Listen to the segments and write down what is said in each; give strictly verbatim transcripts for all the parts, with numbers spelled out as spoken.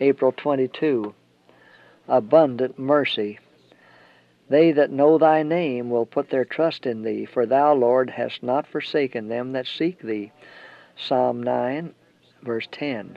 April twenty-second. Abundant mercy. They that know thy name will put their trust in thee, for thou, Lord, hast not forsaken them that seek thee. Psalm nine, verse ten.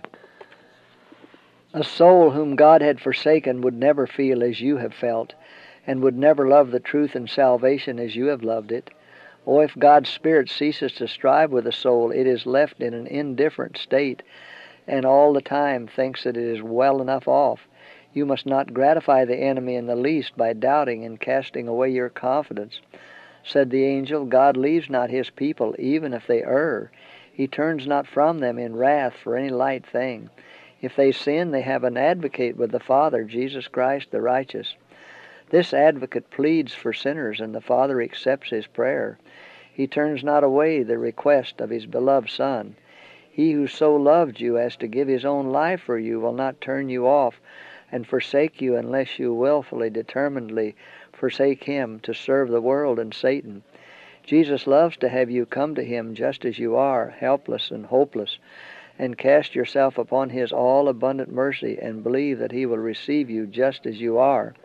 A soul whom God had forsaken would never feel as you have felt, and would never love the truth and salvation as you have loved it. Oh, if God's Spirit ceases to strive with a soul, it is left in an indifferent state, and all the time thinks that it is well enough off. You must not gratify the enemy in the least by doubting and casting away your confidence. Said the angel, God leaves not his people, even if they err. He turns not from them in wrath for any light thing. If they sin, they have an advocate with the Father, Jesus Christ the righteous. This advocate pleads for sinners, and the Father accepts his prayer. He turns not away the request of his beloved Son. He who so loved you as to give his own life for you will not turn you off and forsake you unless you willfully, determinedly forsake him to serve the world and Satan. Jesus loves to have you come to him just as you are, helpless and hopeless, and cast yourself upon his all-abundant mercy and believe that he will receive you just as you are.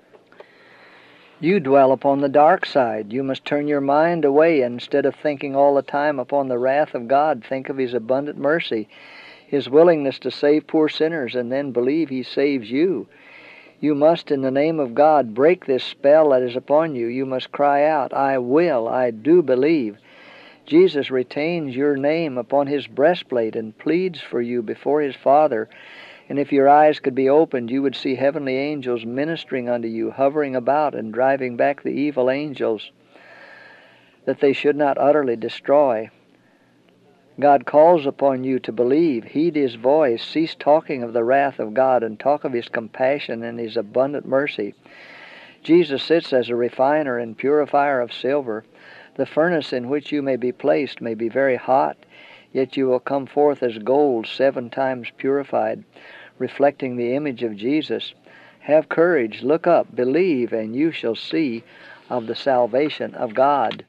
You dwell upon the dark side. You must turn your mind away, and instead of thinking all the time upon the wrath of God, think of his abundant mercy, his willingness to save poor sinners, and then believe he saves you. You must, in the name of God, break this spell that is upon you. You must cry out, I will, I do believe. Jesus retains your name upon his breastplate and pleads for you before his Father. And if your eyes could be opened, you would see heavenly angels ministering unto you, hovering about and driving back the evil angels, that they should not utterly destroy. God calls upon you to believe. Heed his voice. Cease talking of the wrath of God and talk of his compassion and his abundant mercy. Jesus sits as a refiner and purifier of silver. The furnace in which you may be placed may be very hot, yet you will come forth as gold seven times purified, reflecting the image of Jesus. Have courage, look up, believe, and you shall see of the salvation of God.